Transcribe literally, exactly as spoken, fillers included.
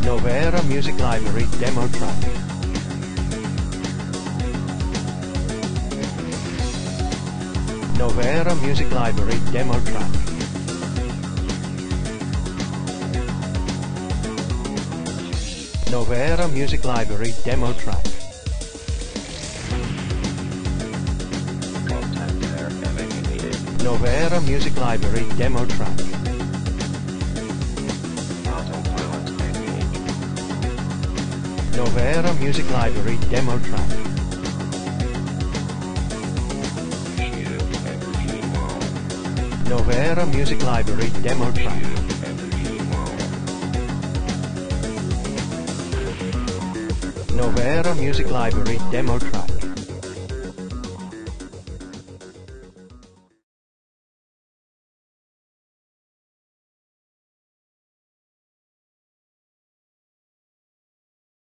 Novera Music Library demo track. Novera Music Library demo track. Novera Music Library demo track. Novera Music Library demo track. Novera Music Library demo track. Novera Music Library demo track. Novera Music Library demo track.